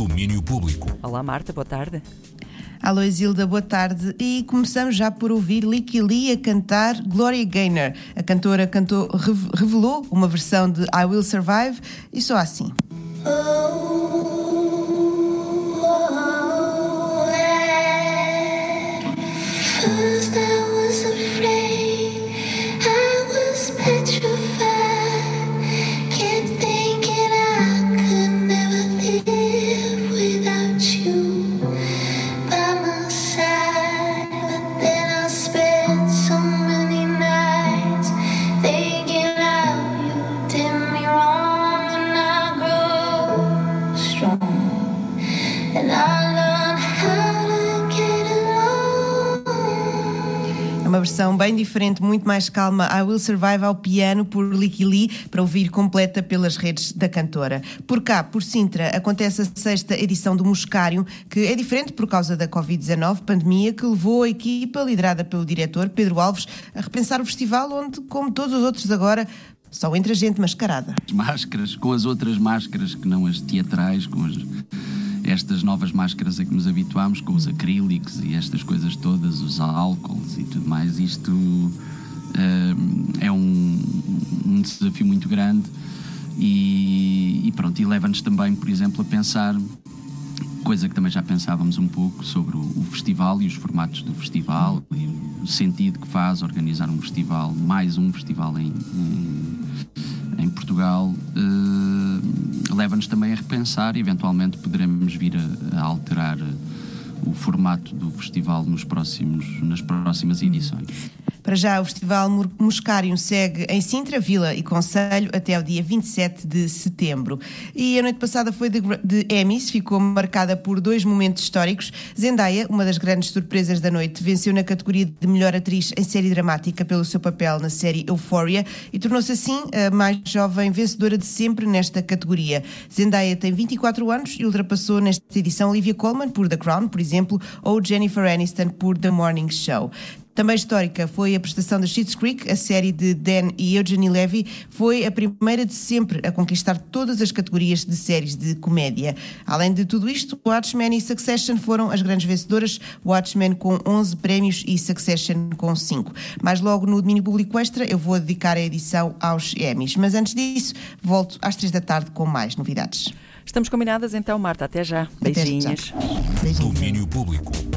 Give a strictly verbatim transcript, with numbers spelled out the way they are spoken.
Domínio Público. Olá Marta, boa tarde. Alô Isilda, boa tarde. E começamos já por ouvir Lykke Li a cantar Gloria Gaynor. A cantora cantou, revelou uma versão de I Will Survive e só assim. Uma versão bem diferente, muito mais calma, I Will Survive ao piano por Lykke Li, para ouvir completa pelas redes da cantora. Por cá, por Sintra, acontece a sexta edição do Muscário, que é diferente por causa da covid dezanove, pandemia, que levou a equipa, liderada pelo diretor Pedro Alves, a repensar o festival, onde, como todos os outros agora, só entra gente mascarada. As máscaras, com as outras máscaras que não as teatrais, com as... estas novas máscaras a que nos habituámos, com os acrílicos e estas coisas todas, os álcools e tudo mais, isto uh, é um, um desafio muito grande e, e pronto, e leva-nos também, por exemplo, a pensar, coisa que também já pensávamos um pouco, sobre o, o festival e os formatos do festival e o sentido que faz organizar um festival, mais um festival em, em, em Portugal. Uh, leva-nos também a repensar e eventualmente poderemos vir a, a alterar o formato do festival nos próximos, nas próximas edições. Para já, o Festival Muscário segue em Sintra, Vila e Concelho até ao dia vinte e sete de setembro. E a noite passada foi de, de Emmys, ficou marcada por dois momentos históricos. Zendaya, uma das grandes surpresas da noite, venceu na categoria de melhor atriz em série dramática pelo seu papel na série Euphoria e tornou-se assim a mais jovem vencedora de sempre nesta categoria. Zendaya tem vinte e quatro anos e ultrapassou nesta edição Olivia Colman por The Crown, por exemplo, ou Jennifer Aniston por The Morning Show. Também histórica foi a prestação de Schitt's Creek, a série de Dan e Eugenie Levy foi a primeira de sempre a conquistar todas as categorias de séries de comédia. Além de tudo isto, Watchmen e Succession foram as grandes vencedoras, Watchmen com onze prémios e Succession com cinco. Mais logo no Domínio Público Extra eu vou dedicar a edição aos Emmys, mas antes disso volto às três da tarde com mais novidades. Estamos combinadas então, Marta, até já. Beijinhos. Beijinhos. Beijinhos. Domínio Público.